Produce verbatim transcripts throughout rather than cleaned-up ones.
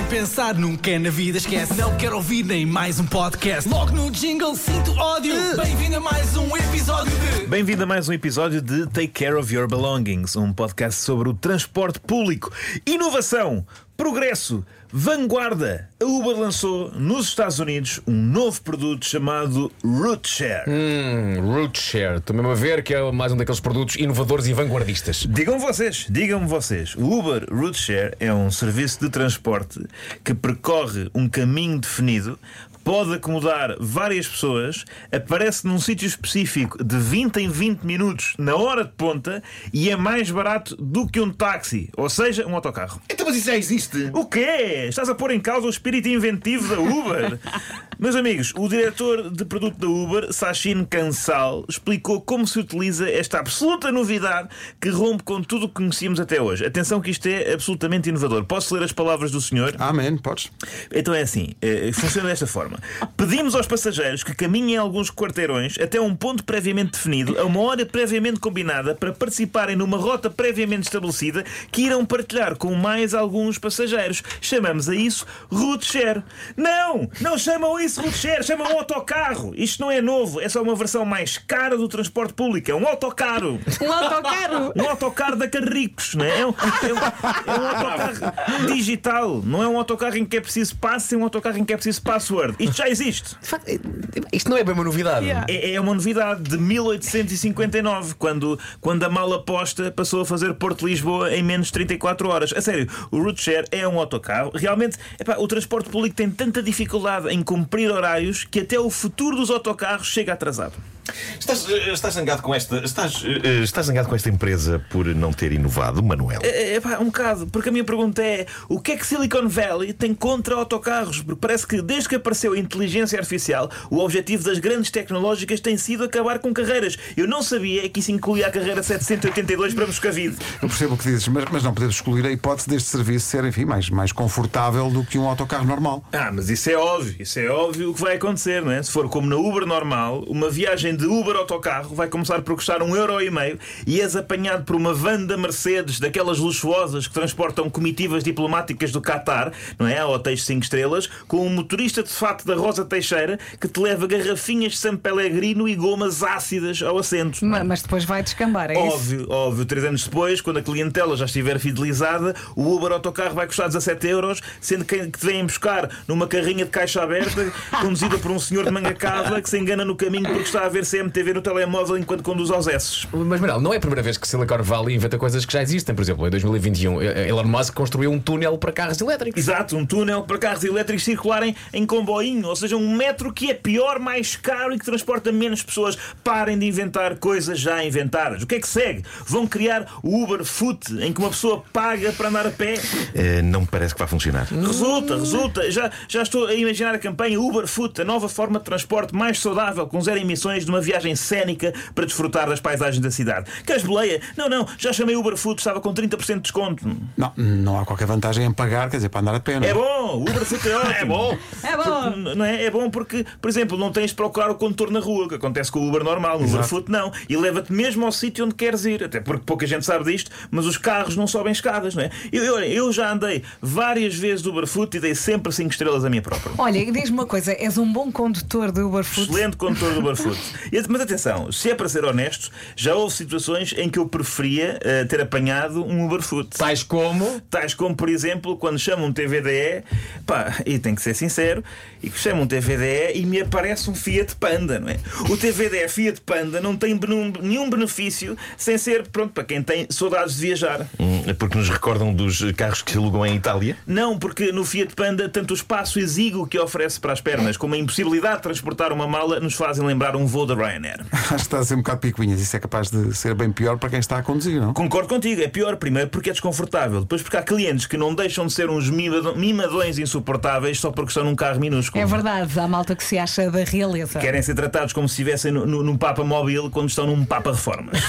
pensar nunca é na vida, esquece. Não quero ouvir nem mais um podcast. Logo no jingle sinto ódio. Bem-vindo a mais um episódio de... Bem-vindo a mais um episódio de Take Care of Your Belongings, um podcast sobre o transporte público. Inovação, progresso, vanguarda. A Uber lançou nos Estados Unidos um novo produto chamado Route Share. Hum, Route Share. Estou mesmo a ver que é mais um daqueles produtos inovadores e vanguardistas. Digam vocês, digam-me vocês. O Uber Route Share é um serviço de transporte que percorre um caminho definido, pode acomodar várias pessoas, aparece num sítio específico de vinte em vinte minutos na hora de ponta e é mais barato do que um táxi, ou seja, um autocarro. Então, mas isso já existe? O quê? Estás a pôr em causa o espírito inventivo da Uber? Meus amigos, o diretor de produto da Uber, Sachin Kansal, explicou como se utiliza esta absoluta novidade que rompe com tudo o que conhecíamos até hoje. Atenção que isto é absolutamente inovador. Posso ler as palavras do senhor? Amém, podes. Então é assim, funciona desta forma. Pedimos aos passageiros que caminhem alguns quarteirões até um ponto previamente definido, a uma hora previamente combinada, para participarem numa rota previamente estabelecida que irão partilhar com mais alguns passageiros. Chamamos a isso Route Share. Não! Não chamam isso Route Share, chamam um autocarro. Isto não é novo, é só uma versão mais cara do transporte público. É um autocarro. Um autocarro? Um autocarro da Carricos, não é? É um, é um, é um autocarro digital. Não é um autocarro em que é preciso passe, é um autocarro em que é preciso password. Isto já existe. De facto, isto não é bem uma novidade. Yeah. É, é uma novidade de mil oitocentos e cinquenta e nove, quando, quando a mala posta passou a fazer Porto-Lisboa em menos de trinta e quatro horas. A sério, o Route Share é um autocarro. Realmente, epá, o transporte público tem tanta dificuldade em cumprir horários que até o futuro dos autocarros chega atrasado. Estás, estás zangado com esta estás, estás zangado com esta empresa por não ter inovado, Manuel? É, é pá, um bocado, porque a minha pergunta é: o que é que Silicon Valley tem contra autocarros? Porque parece que desde que apareceu a inteligência artificial, o objetivo das grandes tecnológicas tem sido acabar com carreiras. Eu não sabia que isso incluía a carreira setecentos e oitenta e dois para Moscavide. Eu percebo o que dizes, mas, mas não podemos excluir a hipótese deste serviço ser, enfim, mais, mais confortável do que um autocarro normal. Ah, mas isso é óbvio, isso é óbvio o que vai acontecer, não é? Se for como na Uber normal, uma viagem de Uber autocarro vai começar por custar um euro e meio e és apanhado por uma van da Mercedes, daquelas luxuosas que transportam comitivas diplomáticas do Qatar, não é? A hotéis cinco estrelas, com um motorista de fato da Rosa Teixeira que te leva garrafinhas de San Pellegrino e gomas ácidas ao assento. Mas, mas depois vai descambar, é Óbvio, isso? óbvio. Três anos depois, quando a clientela já estiver fidelizada, o Uber autocarro vai custar dezassete euros, sendo que te vêm buscar numa carrinha de caixa aberta, conduzida por um senhor de manga cava que se engana no caminho porque está a ver C M T V no telemóvel enquanto conduz aos S. Mas, Manuel, não é a primeira vez que Silicon Valley inventa coisas que já existem. Por exemplo, em dois mil e vinte e um, Elon Musk construiu um túnel para carros elétricos. Exato, um túnel para carros elétricos circularem em comboinho, ou seja, um metro que é pior, mais caro e que transporta menos pessoas. Parem de inventar coisas já inventadas. O que é que segue? Vão criar o Uber Foot, em que uma pessoa paga para andar a pé? É, não me parece que vai funcionar. Resulta, resulta. Já, já estou a imaginar a campanha Uber Foot, a nova forma de transporte mais saudável, com zero emissões, de uma viagem cénica para desfrutar das paisagens da cidade. Queres boleia? Não, não, já chamei Uber Foot, estava com trinta por cento de desconto. Não, não há qualquer vantagem em pagar, quer dizer, para andar a pé, não é? É bom, o Uber Foot é ótimo. É bom. É bom. Porque, não é? É bom porque, por exemplo, não tens de procurar o condutor na rua, que acontece com o Uber normal. No Uber Foot não. E leva-te mesmo ao sítio onde queres ir. Até porque pouca gente sabe disto, mas os carros não sobem escadas, não é? Eu, eu, eu já andei várias vezes do Uber Foot e dei sempre cinco estrelas a minha própria. Olha, diz-me uma coisa, és um bom condutor do Uber Foot? Excelente condutor do Uber Foot. Mas atenção, se é para ser honesto, já houve situações em que eu preferia uh, ter apanhado um Uber Foot. Tais como? Tais como, por exemplo, quando chamo um T V D E, pá, e tenho que ser sincero, e que chamo um T V D E e me aparece um Fiat Panda, não é? O T V D E Fiat Panda não tem nenhum benefício sem ser, pronto, para quem tem saudades de viajar. Hum, é porque nos recordam dos carros que se alugam em Itália? Não, porque no Fiat Panda tanto o espaço exíguo que oferece para as pernas como a impossibilidade de transportar uma mala nos fazem lembrar um voo da Ryanair. Acho que está a ser um bocado picuinhas. Isso é capaz de ser bem pior para quem está a conduzir, não? Concordo contigo, é pior primeiro porque é desconfortável, depois porque há clientes que não deixam de ser uns mimadões insuportáveis só porque estão num carro minúsculo. É verdade, há malta que se acha da realeza. Querem ser tratados como se estivessem no, no, num Papa Móvel quando estão num Papa Reformas.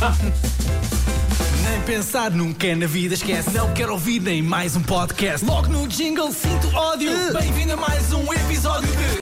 Nem pensar nunca é na vida, esquece. Não quero ouvir nem mais um podcast. Logo no jingle sinto ódio. Bem-vindo a mais um episódio de